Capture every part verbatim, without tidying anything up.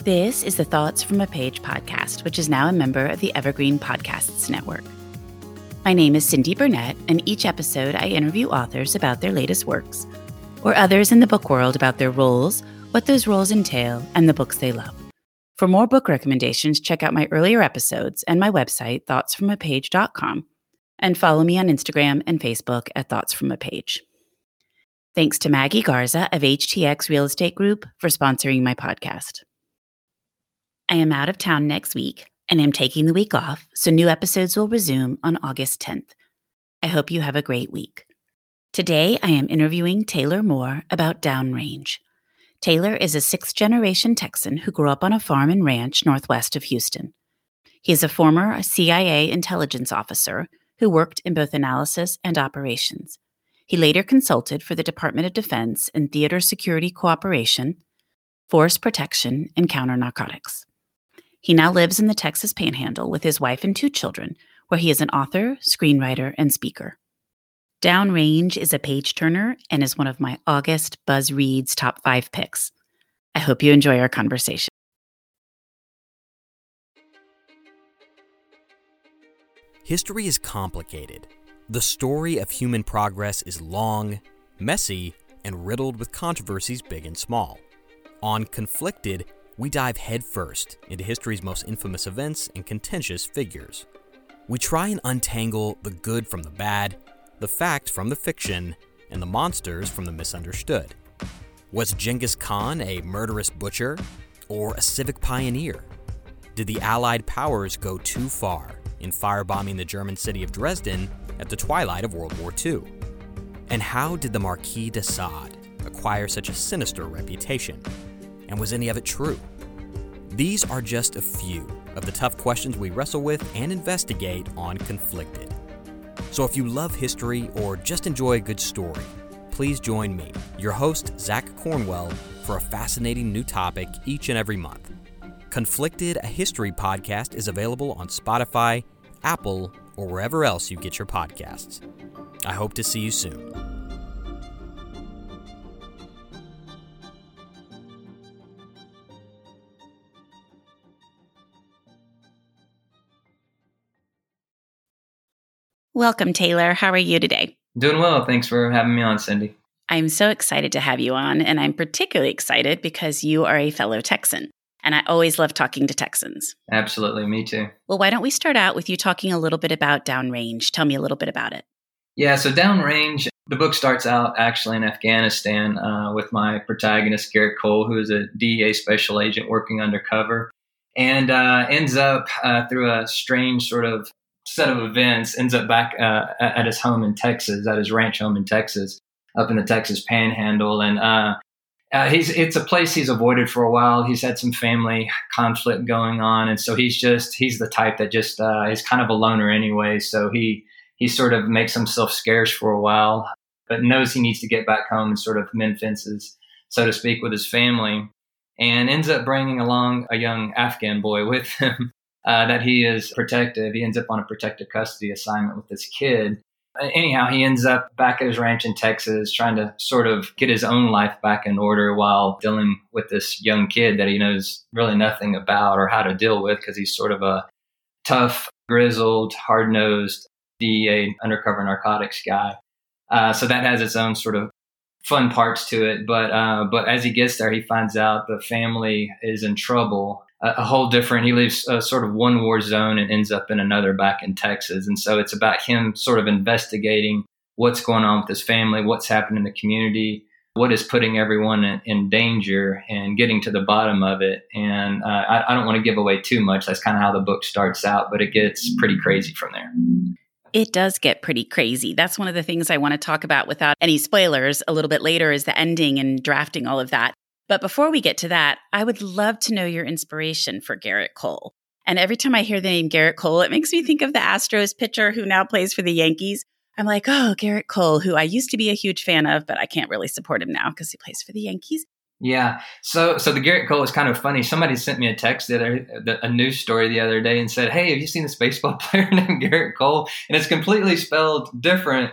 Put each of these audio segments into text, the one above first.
This is the Thoughts from a Page podcast, which is now a member of the Evergreen Podcasts Network. My name is Cindy Burnett, and each episode I interview authors about their latest works, or others in the book world about their roles, what those roles entail, and the books they love. For more book recommendations, check out my earlier episodes and my website, thoughts from a page dot com, and follow me on Instagram and Facebook at Thoughts from a Page. Thanks to Maggie Garza of H T X Real Estate Group for sponsoring my podcast. I am out of town next week and am taking the week off, so new episodes will resume on August tenth. I hope you have a great week. Today, I am interviewing Taylor Moore about Downrange. Taylor is a sixth-generation Texan who grew up on a farm and ranch northwest of Houston. He is a former C I A intelligence officer who worked in both analysis and operations. He later consulted for the Department of Defense in theater security cooperation, force protection, and counter-narcotics. He now lives in the Texas Panhandle with his wife and two children, where he is an author, screenwriter, and speaker. Downrange is a page-turner and is one of my August Buzz Reads top five picks. I hope you enjoy our conversation. History is complicated. The story of human progress is long, messy, and riddled with controversies big and small. On Conflicted, we dive headfirst into history's most infamous events and contentious figures. We try and untangle the good from the bad, the fact from the fiction, and the monsters from the misunderstood. Was Genghis Khan a murderous butcher or a civic pioneer? Did the Allied powers go too far in firebombing the German city of Dresden at the twilight of World War Two? And how did the Marquis de Sade acquire such a sinister reputation? And was any of it true? These are just a few of the tough questions we wrestle with and investigate on Conflicted. So if you love history or just enjoy a good story, please join me, your host, Zach Cornwell, for a fascinating new topic each and every month. Conflicted, a history podcast, is available on Spotify, Apple, or wherever else you get your podcasts. I hope to see you soon. Welcome, Taylor. How are you today? Doing well. Thanks for having me on, Cindy. I'm so excited to have you on, and I'm particularly excited because you are a fellow Texan, and I always love talking to Texans. Absolutely. Me too. Well, why don't we start out with you talking a little bit about Downrange? Tell me a little bit about it. Yeah, so Downrange, the book starts out actually in Afghanistan uh, with my protagonist, Garrett Cole, who is a D E A special agent working undercover, and uh, ends up uh, through a strange sort of set of events, ends up back uh, at his home in Texas, at his ranch home in Texas, up in the Texas Panhandle. And uh, uh, he's it's a place he's avoided for a while. He's had some family conflict going on. And so he's just, he's the type that just uh, is kind of a loner anyway. So he, he sort of makes himself scarce for a while, but knows he needs to get back home and sort of mend fences, so to speak, with his family, and ends up bringing along a young Afghan boy with him. Uh, that he is protective. He ends up on a protective custody assignment with this kid. Anyhow, he ends up back at his ranch in Texas trying to sort of get his own life back in order while dealing with this young kid that he knows really nothing about or how to deal with, because he's sort of a tough, grizzled, hard-nosed D E A undercover narcotics guy. Uh, so that has its own sort of fun parts to it. But uh, but as he gets there, he finds out the family is in trouble. A whole different, he leaves a sort of one war zone and ends up in another back in Texas. And so it's about him sort of investigating what's going on with his family, what's happening in the community, what is putting everyone in, in danger, and getting to the bottom of it. And uh, I, I don't want to give away too much. That's kind of how the book starts out, but it gets pretty crazy from there. It does get pretty crazy. That's one of the things I want to talk about without any spoilers a little bit later, is the ending and drafting all of that. But before we get to that, I would love to know your inspiration for Garrett Cole. And every time I hear the name Garrett Cole, it makes me think of the Astros pitcher who now plays for the Yankees. I'm like, oh, Garrett Cole, who I used to be a huge fan of, but I can't really support him now because he plays for the Yankees. Yeah. So so the Garrett Cole is kind of funny. Somebody sent me a text, the other, the, a news story the other day, and said, hey, have you seen this baseball player named Garrett Cole? And it's completely spelled different.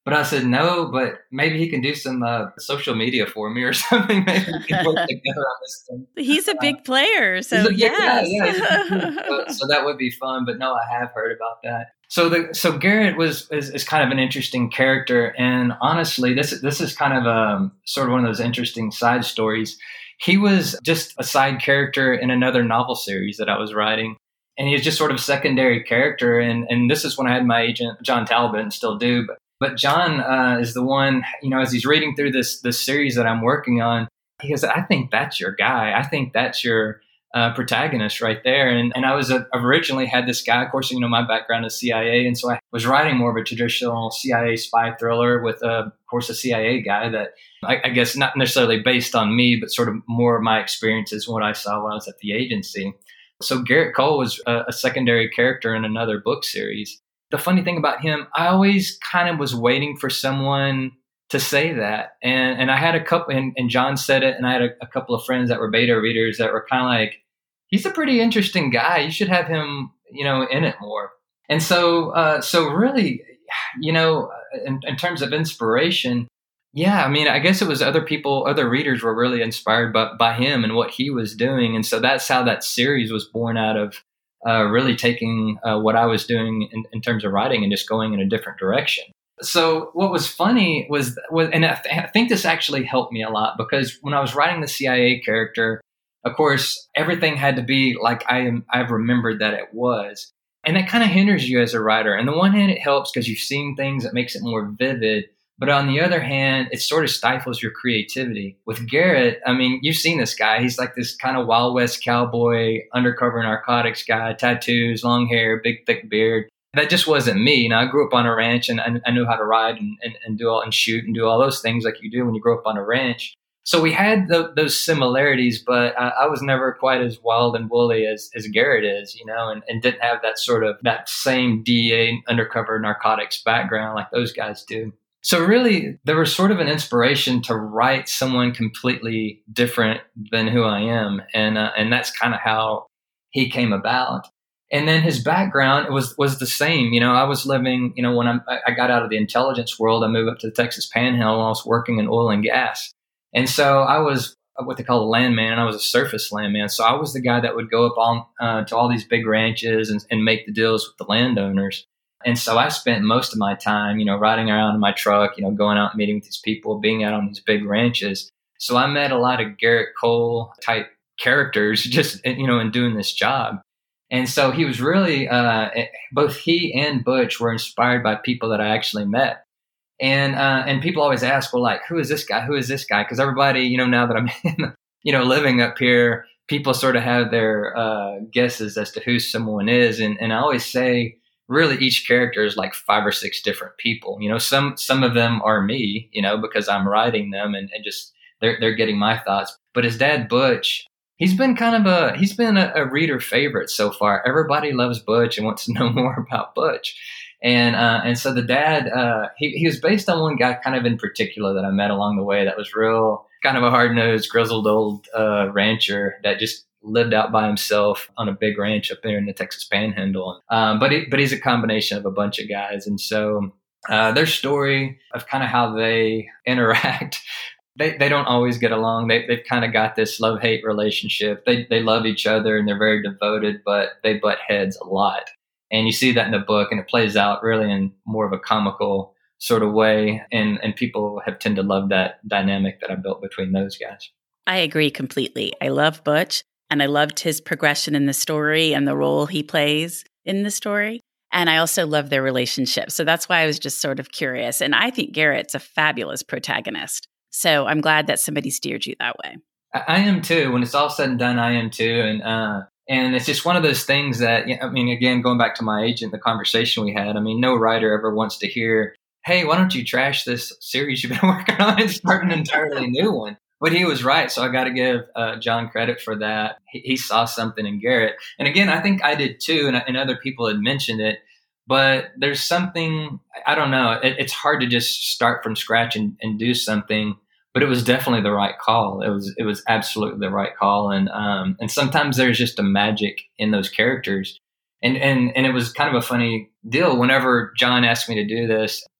But I said, no, but maybe he can do some uh, social media for me or something. Maybe we can work together on this thing. He's a big player, so he's a big yes. guy, yeah, he's a big guy. so, so that would be fun. But no, I have heard about that. So the so Garrett was is, is kind of an interesting character, and honestly, this this is kind of a sort of one of those interesting side stories. He was just a side character in another novel series that I was writing, and he was just sort of a secondary character. And and this is when I had my agent John Talbot, and still do. But but John uh, is the one, you know, as he's reading through this this series that I'm working on, he goes, "I think that's your guy. I think that's your." Uh, protagonist right there. And and I was uh, originally had this guy, of course, you know, my background is C I A. And so I was writing more of a traditional C I A spy thriller with, uh, of course, a C I A guy that I, I guess not necessarily based on me, but sort of more of my experiences, what I saw when I was at the agency. So Garrett Cole was a, a secondary character in another book series. The funny thing about him, I always kind of was waiting for someone to say that. And and I had a couple, and, and John said it, and I had a, a couple of friends that were beta readers that were kind of like, he's a pretty interesting guy. You should have him, you know, in it more. And so, uh, so really, you know, in, in terms of inspiration, yeah, I mean, I guess it was other people, other readers were really inspired by, by him and what he was doing. And so that's how that series was born out of uh, really taking uh, what I was doing in, in terms of writing and just going in a different direction. So what was funny was, was and I, th- I think this actually helped me a lot, because when I was writing the C I A character, of course, everything had to be like I am, I've remembered that it was. And that kind of hinders you as a writer. On the one hand, it helps because you've seen things that makes it more vivid. But on the other hand, it sort of stifles your creativity. With Garrett, I mean, you've seen this guy. He's like this kind of Wild West cowboy, undercover narcotics guy, tattoos, long hair, big, thick beard. That just wasn't me. You know, I grew up on a ranch, and I, I knew how to ride and, and, and do all and shoot and do all those things like you do when you grow up on a ranch. So we had the, those similarities, but I, I was never quite as wild and woolly as, as Garrett is, you know, and, and didn't have that sort of that same D E A undercover narcotics background like those guys do. So really, there was sort of an inspiration to write someone completely different than who I am, and uh, and that's kind of how he came about. And then his background was was the same. You know, I was living, you know, when I'm, I got out of the intelligence world, I moved up to the Texas Panhandle, and I was working in oil and gas. And so I was what they call a landman, and I was a surface landman. So I was the guy that would go up on uh, to all these big ranches and, and make the deals with the landowners. And so I spent most of my time, you know, riding around in my truck, you know, going out and meeting with these people, being out on these big ranches. So I met a lot of Garrett Cole type characters just, you know, in doing this job. And so he was really, uh, both he and Butch were inspired by people that I actually met. And uh, and people always ask, well, like, who is this guy? Who is this guy? Because everybody, you know, now that I'm, in, you know, living up here, people sort of have their uh, guesses as to who someone is. And, and I always say, really, each character is like five or six different people. You know, some some of them are me, you know, because I'm writing them and, and just they're they're getting my thoughts. But his dad, Butch, he's been kind of a he's been a, a reader favorite so far. Everybody loves Butch and wants to know more about Butch. And uh, and so the dad, uh, he, he was based on one guy kind of in particular that I met along the way that was real, kind of a hard-nosed, grizzled old uh, rancher that just lived out by himself on a big ranch up there in the Texas Panhandle. Um, but he, but he's a combination of a bunch of guys. And so uh, their story of kind of how they interact, they, they don't always get along. They, they've kind of got this love-hate relationship. They, they love each other and they're very devoted, but they butt heads a lot. And you see that in the book, and it plays out really in more of a comical sort of way. And, and people have tended to love that dynamic that I built between those guys. I agree completely. I love Butch, and I loved his progression in the story and the role he plays in the story. And I also love their relationship. So that's why I was just sort of curious. And I think Garrett's a fabulous protagonist. So I'm glad that somebody steered you that way. I, I am too. When it's all said and done, I am too. And, uh, And it's just one of those things that, I mean, again, going back to my agent, the conversation we had, I mean, no writer ever wants to hear, hey, why don't you trash this series you've been working on and start an entirely new one? But he was right. So I got to give uh, John credit for that. He, he saw something in Garrett. And again, I think I did too. And, and other people had mentioned it. But there's something, I don't know, it, it's hard to just start from scratch and, and do something. But it was definitely the right call. It was it was absolutely the right call. And um, and sometimes there's just a magic in those characters. And, and and it was kind of a funny deal. Whenever John asked me to do this,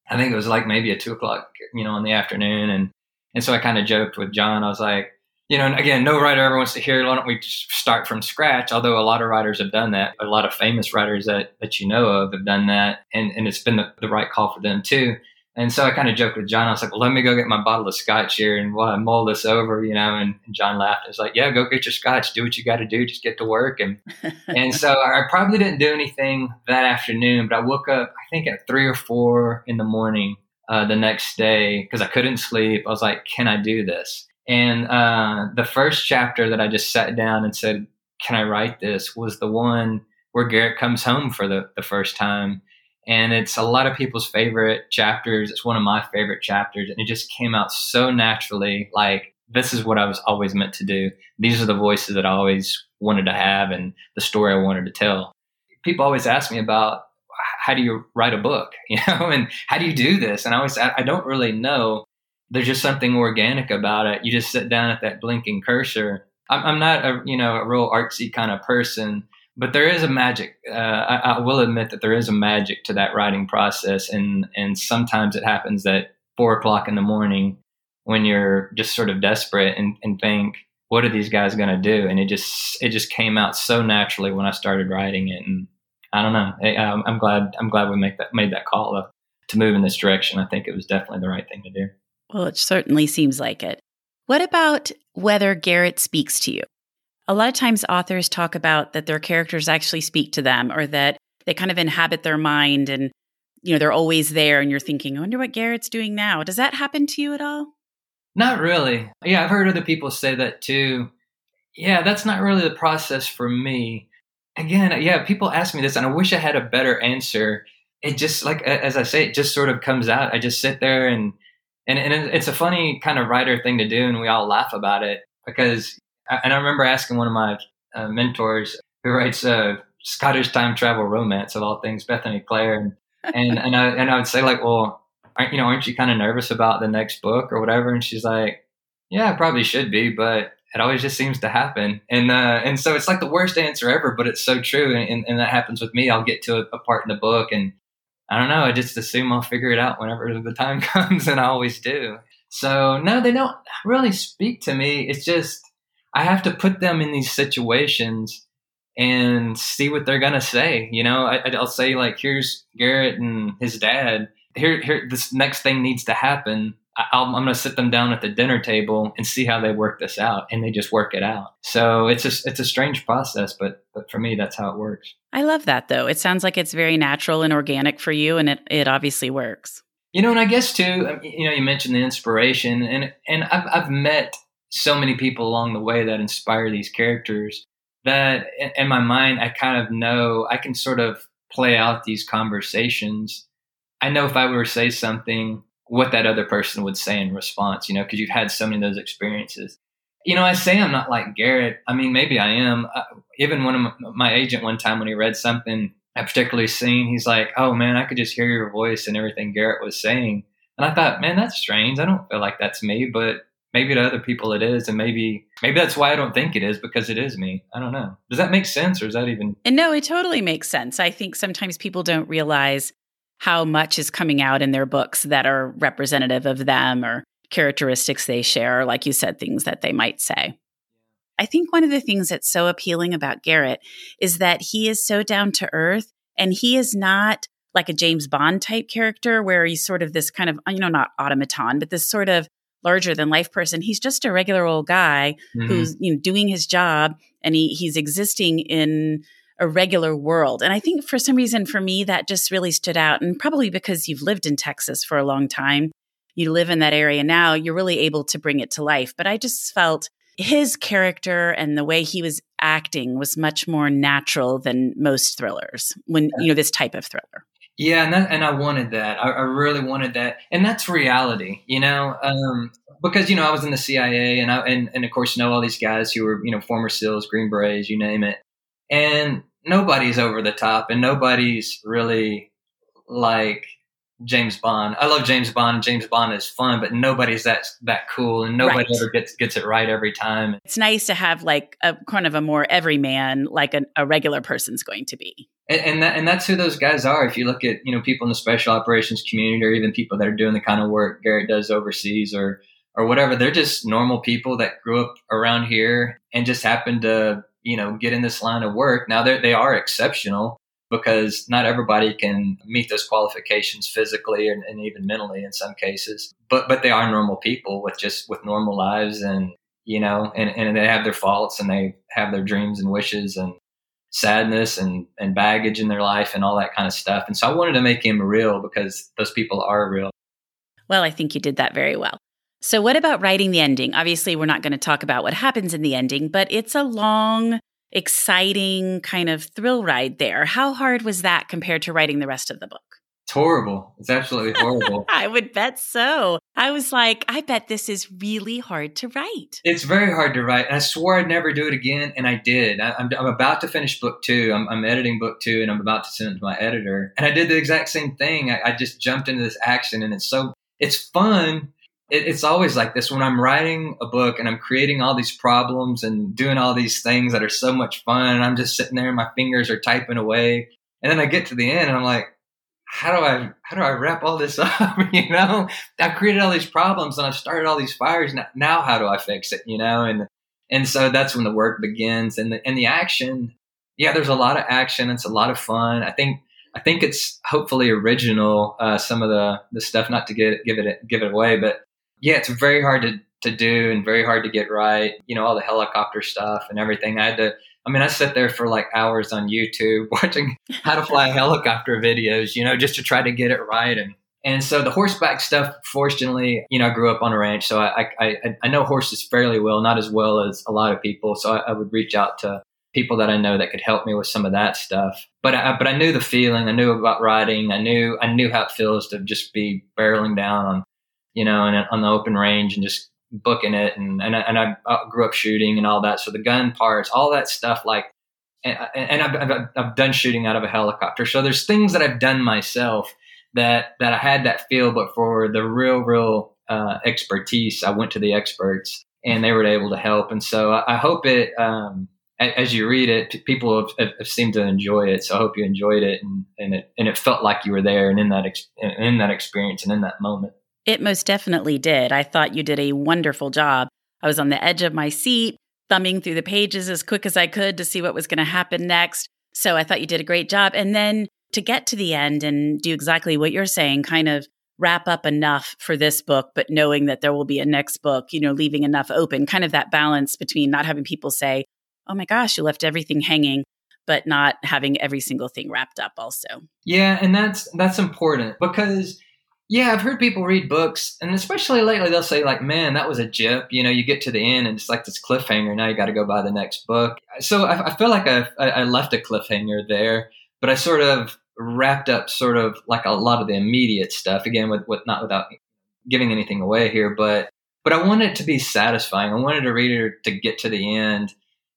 I think it was like maybe at two o'clock, you know, in the afternoon. And, and so I kind of joked with John. I was like, you know, and again, no writer ever wants to hear, why don't we just start from scratch? Although a lot of writers have done that. A lot of famous writers that, that you know of have done that. And, and it's been the, the right call for them too. And so I kind of joked with John. I was like, well, let me go get my bottle of scotch here and while I mull this over, you know, and, and John laughed. I was like, yeah, go get your scotch. Do what you got to do. Just get to work. And and so I probably didn't do anything that afternoon, but I woke up, I think at three or four in the morning uh, the next day because I couldn't sleep. I was like, can I do this? And uh, the first chapter that I just sat down and said, can I write this, was the one where Garrett comes home for the, the first time. And it's a lot of people's favorite chapters. It's one of my favorite chapters. And it just came out so naturally. Like, this is what I was always meant to do. These are the voices that I always wanted to have and the story I wanted to tell. People always ask me about, how do you write a book? You know, and how do you do this? And I always, I, I don't really know. There's just something organic about it. You just sit down at that blinking cursor. I'm, I'm not a, you know, a real artsy kind of person. But there is a magic. Uh, I, I will admit that there is a magic to that writing process, and and sometimes it happens at four o'clock in the morning when you're just sort of desperate and, and think, what are these guys going to do? And it just it just came out so naturally when I started writing it, and I don't know. I, I'm glad I'm glad we make that made that call to, to move in this direction. I think it was definitely the right thing to do. Well, it certainly seems like it. What about whether Garrett speaks to you? A lot of times authors talk about that their characters actually speak to them, or that they kind of inhabit their mind and, you know, they're always there and you're thinking, I wonder what Garrett's doing now. Does that happen to you at all? Not really. Yeah, I've heard other people say that too. Yeah, that's not really the process for me. Again, yeah, people ask me this and I wish I had a better answer. It just, like, as I say, it just sort of comes out. I just sit there and, and, and it's a funny kind of writer thing to do. And we all laugh about it because and I remember asking one of my uh, mentors who writes uh, Scottish time travel romance of all things, Bethany Clare, and and and I, and I would say, like, well, aren't you know aren't you kind of nervous about the next book or whatever? And she's like, yeah, I probably should be, but it always just seems to happen. And uh, and so it's like the worst answer ever, but it's so true. And, and, and that happens with me. I'll get to a, a part in the book, and I don't know. I just assume I'll figure it out whenever the time comes, and I always do. So no, they don't really speak to me. It's just I have to put them in these situations and see what they're going to say. You know, I, I'll say, like, here's Garrett and his dad. Here, here, this next thing needs to happen. I'll, I'm going to sit them down at the dinner table and see how they work this out. And they just work it out. So it's a, it's a strange process, but, but for me, that's how it works. I love that, though. It sounds like it's very natural and organic for you, and it, it obviously works. You know, and I guess, too, you know, you mentioned the inspiration, and, and I've, I've met so many people along the way that inspire these characters that in my mind, I kind of know I can sort of play out these conversations. I know if I were to say something, what that other person would say in response, you know, because you've had so many of those experiences. You know, I say I'm not like Garrett. I mean, maybe I am. Uh, even one of my, my agent one time when he read something I particularly seen, he's like, oh man, I could just hear your voice and everything Garrett was saying. And I thought, man, that's strange. I don't feel like that's me, but maybe to other people it is, and maybe maybe that's why I don't think it is, because it is me. I don't know. Does that make sense, or is that even? And no, it totally makes sense. I think sometimes people don't realize how much is coming out in their books that are representative of them or characteristics they share, or, like you said, things that they might say. I think one of the things that's so appealing about Garrett is that he is so down to earth, and he is not like a James Bond type character where he's sort of this kind of, you know, not automaton, but this sort of larger than life person. He's just a regular old guy mm-hmm. who's, you know, doing his job, and he he's existing in a regular world. And I think for some reason, for me, that just really stood out. And probably because you've lived in Texas for a long time, you live in that area now, you're really able to bring it to life. But I just felt his character and the way he was acting was much more natural than most thrillers, when, you know, this type of thriller. Yeah, and that, and I wanted that. I, I really wanted that, and that's reality, you know. Um, because you know I was in the C I A, and I and, and of course know all these guys who were, you know, former SEALs, Green Berets, you name it, and nobody's over the top, and nobody's really like James Bond. I love James Bond. James Bond is fun, but nobody's that that cool, and nobody Right. ever gets gets it right every time. It's nice to have like a kind of a more everyman, like a, a regular person's going to be. And and, that, and that's who those guys are. If you look at, you know, people in the special operations community, or even people that are doing the kind of work Garrett does overseas, or or whatever, they're just normal people that grew up around here and just happened to, you know, get in this line of work. Now they they are exceptional, because not everybody can meet those qualifications physically and, and even mentally in some cases. But but they are normal people with just with normal lives, and you know, and, and they have their faults, and they have their dreams and wishes and sadness and, and baggage in their life and all that kind of stuff. And so I wanted to make him real, because those people are real. Well, I think you did that very well. So what about writing the ending? Obviously, we're not going to talk about what happens in the ending, but it's a long, exciting kind of thrill ride there. How hard was that compared to writing the rest of the book? It's horrible. It's absolutely horrible. I would bet so. I was like, I bet this is really hard to write. It's very hard to write. And I swore I'd never do it again, and I did. I, I'm, I'm about to finish book two. I'm, I'm editing book two, and I'm about to send it to my editor. And I did the exact same thing. I, I just jumped into this action, and it's so it's fun. It, it's always like this when I'm writing a book and I'm creating all these problems and doing all these things that are so much fun. And I'm just sitting there, and my fingers are typing away. And then I get to the end, and I'm like, how do I, how do I wrap all this up? You know, I've created all these problems, and I've started all these fires. Now, now how do I fix it? You know? And, and so that's when the work begins, and the, and the action. Yeah, there's a lot of action. It's a lot of fun. I think, I think it's hopefully original. Uh, some of the, the stuff, not to get, give it, give it away, but yeah, it's very hard to, to do and very hard to get right. You know, all the helicopter stuff and everything. I had to, I mean, I sat there for like hours on YouTube watching how to fly helicopter videos, you know, just to try to get it right. And, and so the horseback stuff, fortunately, you know, I grew up on a ranch, so I, I, I know horses fairly well, not as well as a lot of people. So I, I would reach out to people that I know that could help me with some of that stuff. But I, but I knew the feeling. I knew about riding. I knew, I knew how it feels to just be barreling down on, you know, and on the open range and just booking it. And, and, I, and I grew up shooting and all that. So the gun parts, all that stuff, like, and, and I've, I've, I've done shooting out of a helicopter. So there's things that I've done myself that, that I had that feel, but for the real, real uh, expertise, I went to the experts, and they were able to help. And so I, I hope it, um, as you read it, people have, have seemed to enjoy it. So I hope you enjoyed it, and, and it, and it felt like you were there and in that, ex- in that experience and in that moment. It most definitely did. I thought you did a wonderful job. I was on the edge of my seat, thumbing through the pages as quick as I could to see what was going to happen next. So I thought you did a great job. And then to get to the end and do exactly what you're saying, kind of wrap up enough for this book, but knowing that there will be a next book, you know, leaving enough open, kind of that balance between not having people say, oh my gosh, you left everything hanging, but not having every single thing wrapped up also. Yeah, and that's that's important, because yeah, I've heard people read books, and especially lately, they'll say like, man, that was a jip. You know, you get to the end and it's like this cliffhanger. Now you got to go buy the next book. So I, I feel like I, I left a cliffhanger there, but I sort of wrapped up sort of like a lot of the immediate stuff, again, with, with not without giving anything away here, but, but I wanted it to be satisfying. I wanted a reader to get to the end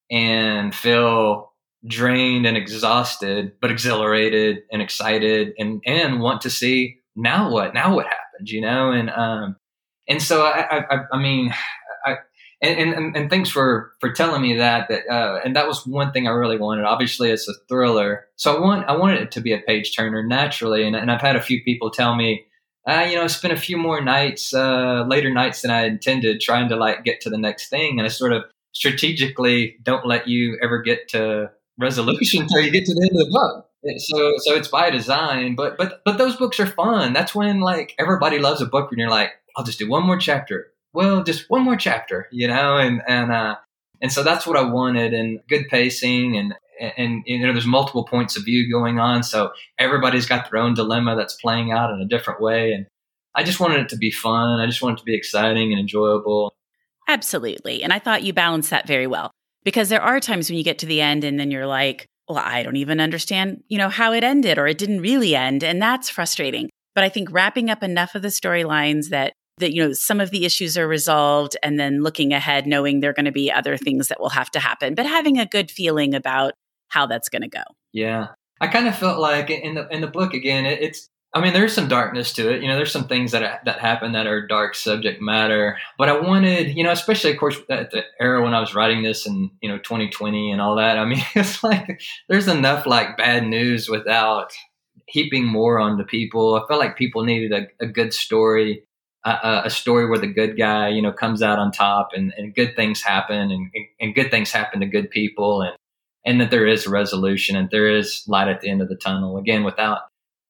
and feel drained and exhausted, but exhilarated and excited, and, and want to see, now what, now what happens, you know? And, um, and so I, I, I mean, I, and, and, and thanks for, for telling me that, that, uh, and that was one thing I really wanted. Obviously it's a thriller. So I want, I wanted it to be a page turner naturally. And, and I've had a few people tell me, uh, you know, I spent a few more nights, uh, later nights than I intended, trying to like get to the next thing. And I sort of strategically don't let you ever get to resolution until you get to the end of the book. So, so it's by design, but, but, but those books are fun. That's when like everybody loves a book when you're like, I'll just do one more chapter. Well, just one more chapter, you know? And, and, uh, and so that's what I wanted, and good pacing, and, and, you know, there's multiple points of view going on. So everybody's got their own dilemma that's playing out in a different way. And I just wanted it to be fun. I just wanted it to be exciting and enjoyable. Absolutely. And I thought you balanced that very well, because there are times when you get to the end and then you're like, well, I don't even understand, you know, how it ended, or it didn't really end. And that's frustrating. But I think wrapping up enough of the storylines that, that, you know, some of the issues are resolved, and then looking ahead, knowing there are going to be other things that will have to happen, but having a good feeling about how that's going to go. Yeah. I kind of felt like in the, in the book, again, it, it's, I mean, there's some darkness to it. You know, there's some things that that happen that are dark subject matter. But I wanted, you know, especially, of course, at the era when I was writing this in, you know, twenty twenty and all that. I mean, it's like there's enough like bad news without heaping more onto people. I felt like people needed a, a good story, uh, a story where the good guy, you know, comes out on top and, and good things happen and, and good things happen to good people and, and that there is a resolution and there is light at the end of the tunnel. Again, without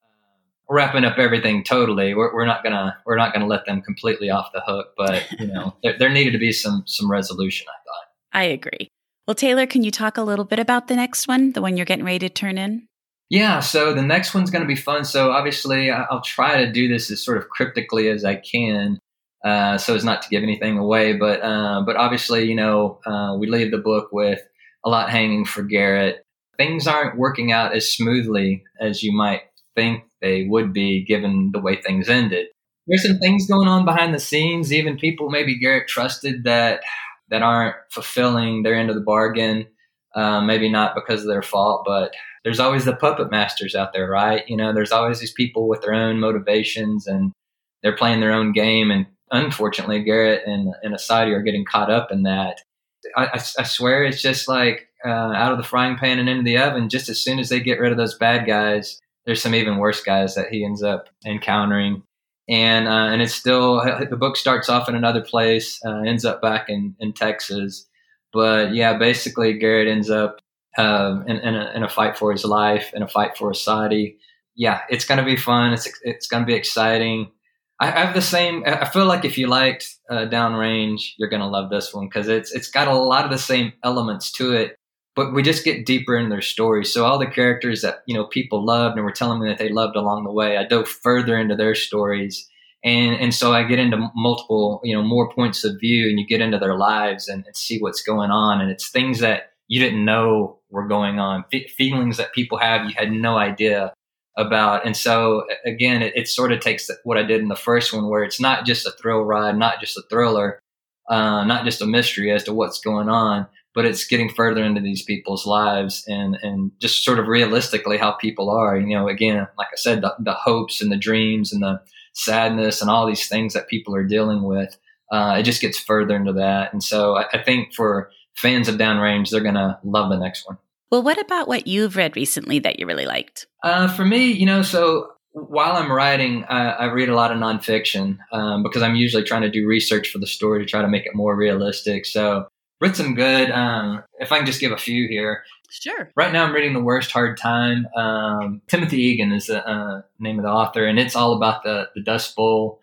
wrapping up everything totally, we're, we're not gonna we're not gonna let them completely off the hook. But you know, there, there needed to be some some resolution, I thought. I agree. Well, Taylor, can you talk a little bit about the next one, the one you're getting ready to turn in? Yeah, so the next one's going to be fun. So obviously, I'll try to do this as sort of cryptically as I can, uh, so as not to give anything away. But uh, but obviously, you know, uh, we leave the book with a lot hanging for Garrett. Things aren't working out as smoothly as you might think they would be given the way things ended. There's some things going on behind the scenes, even people maybe Garrett trusted that that aren't fulfilling their end of the bargain, uh, maybe not because of their fault, but there's always the puppet masters out there, right? You know, there's always these people with their own motivations and they're playing their own game. And unfortunately, Garrett and, and Asadi are getting caught up in that. I, I, I swear it's just like uh, out of the frying pan and into the oven. Just as soon as they get rid of those bad guys, there's some even worse guys that he ends up encountering. And uh, and it's still, the book starts off in another place, uh, ends up back in, in Texas. But yeah, basically Garrett ends up uh, in, in, a, in a fight for his life, in a fight for Asadi. Yeah, it's going to be fun. It's it's going to be exciting. I have the same, I feel like if you liked uh, Downrange, you're going to love this one because it's it's got a lot of the same elements to it. But we just get deeper in their stories. So all the characters that, you know, people loved and were telling me that they loved along the way, I dove further into their stories. And and so I get into multiple, you know, more points of view and you get into their lives and, and see what's going on. And it's things that you didn't know were going on, F- feelings that people have you had no idea about. And so, again, it, it sort of takes what I did in the first one, where it's not just a thrill ride, not just a thriller, uh, not just a mystery as to what's going on, but it's getting further into these people's lives and, and just sort of realistically how people are. You know, again, like I said, the, the hopes and the dreams and the sadness and all these things that people are dealing with, uh, it just gets further into that. And so I, I think for fans of Downrange, they're going to love the next one. Well, what about what you've read recently that you really liked? Uh, for me, you know, so while I'm writing, uh, I read a lot of nonfiction um, because I'm usually trying to do research for the story to try to make it more realistic. So read some good, um, if I can just give a few here. Sure. Right now I'm reading The Worst Hard Time. Um, Timothy Egan is the uh, name of the author, and it's all about the, the Dust Bowl,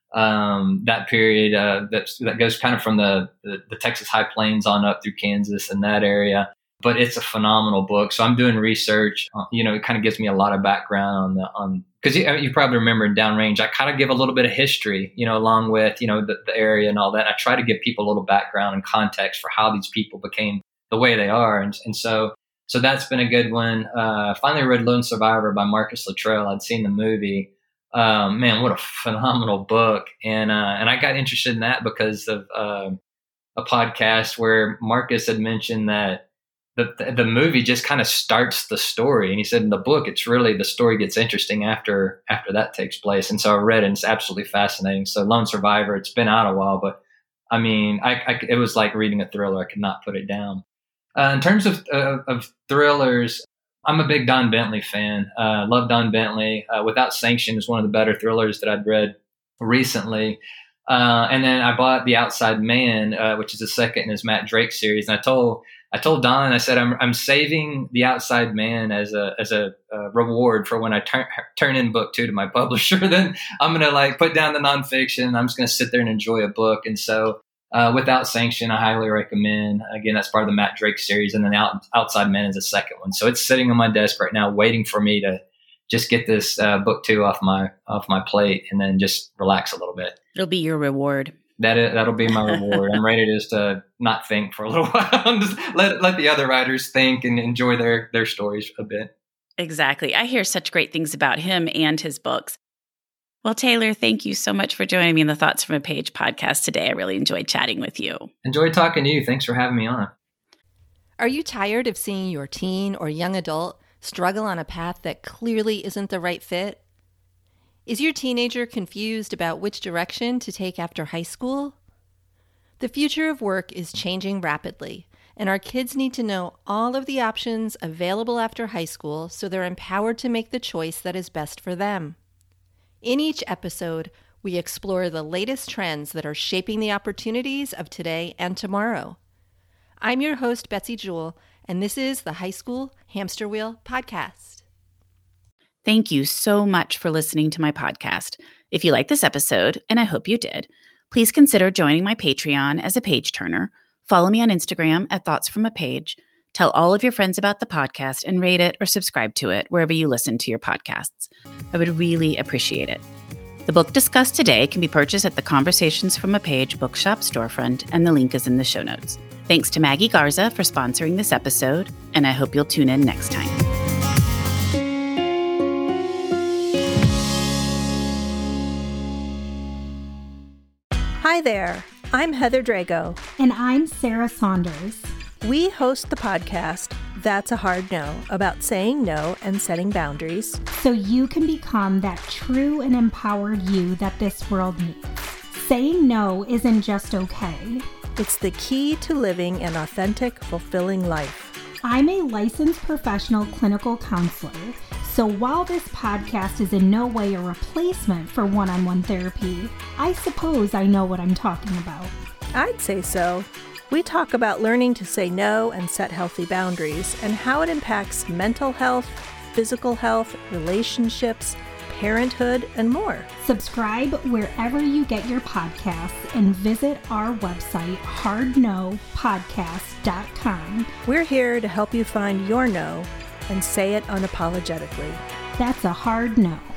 um, that period uh, that, that goes kind of from the, the, the Texas High Plains on up through Kansas and that area. But it's a phenomenal book. So I'm doing research. Uh, you know, it kind of gives me a lot of background on the, on, because you, you probably remember in Downrange, I kind of give a little bit of history, you know, along with, you know, the, the area and all that. I try to give people a little background and context for how these people became the way they are. And, and so, so that's been a good one. Uh, finally read Lone Survivor by Marcus Luttrell. I'd seen the movie. Um, man, what a phenomenal book. And, uh, and I got interested in that because of uh, a podcast where Marcus had mentioned that the the movie just kind of starts the story. And he said in the book, it's really, the story gets interesting after after that takes place. And so I read it, and it's absolutely fascinating. So Lone Survivor, it's been out a while, but I mean, I, I it was like reading a thriller. I could not put it down. Uh, in terms of uh, of thrillers, I'm a big Don Bentley fan. Uh, love Don Bentley. Uh, Without Sanction is one of the better thrillers that I'd read recently. Uh, and then I bought The Outside Man, uh, which is the second in his Matt Drake series. And I told I told Don, I said, I'm I'm saving The Outside Man as a as a uh, reward for when I turn turn in book two to my publisher. Then I'm gonna like put down the nonfiction. I'm just gonna sit there and enjoy a book. And so, uh, Without Sanction, I highly recommend. Again, that's part of the Matt Drake series, and then Out, Outside Man is the second one. So it's sitting on my desk right now, waiting for me to just get this uh, book two off my off my plate, and then just relax a little bit. It'll be your reward. That is, that'll be my reward. I'm ready to just to not think for a little while. Just let let the other writers think and enjoy their their stories a bit. Exactly. I hear such great things about him and his books. Well, Taylor, thank you so much for joining me in the Thoughts from a Page podcast today. I really enjoyed chatting with you. Enjoyed talking to you. Thanks for having me on. Are you tired of seeing your teen or young adult struggle on a path that clearly isn't the right fit? Is your teenager confused about which direction to take after high school? The future of work is changing rapidly, and our kids need to know all of the options available after high school so they're empowered to make the choice that is best for them. In each episode, we explore the latest trends that are shaping the opportunities of today and tomorrow. I'm your host, Betsy Jewell, and this is the High School Hamster Wheel Podcast. Thank you so much for listening to my podcast. If you like this episode, and I hope you did, please consider joining my Patreon as a page turner. Follow me on Instagram at Thoughts From a Page. Tell all of your friends about the podcast and rate it or subscribe to it wherever you listen to your podcasts. I would really appreciate it. The book discussed today can be purchased at the Conversations From a Page bookshop storefront, and the link is in the show notes. Thanks to Maggie Garza for sponsoring this episode, and I hope you'll tune in next time. Hi there, I'm Heather Drago. And I'm Sarah Saunders. We host the podcast, That's a Hard No, about saying no and setting boundaries. So you can become that true and empowered you that this world needs. Saying no isn't just okay. It's the key to living an authentic, fulfilling life. I'm a licensed professional clinical counselor, so while this podcast is in no way a replacement for one-on-one therapy, I suppose I know what I'm talking about. I'd say so. We talk about learning to say no and set healthy boundaries and how it impacts mental health, physical health, relationships, parenthood, and more. Subscribe wherever you get your podcasts and visit our website, hard no podcast dot com. We're here to help you find your no and say it unapologetically. That's a hard no.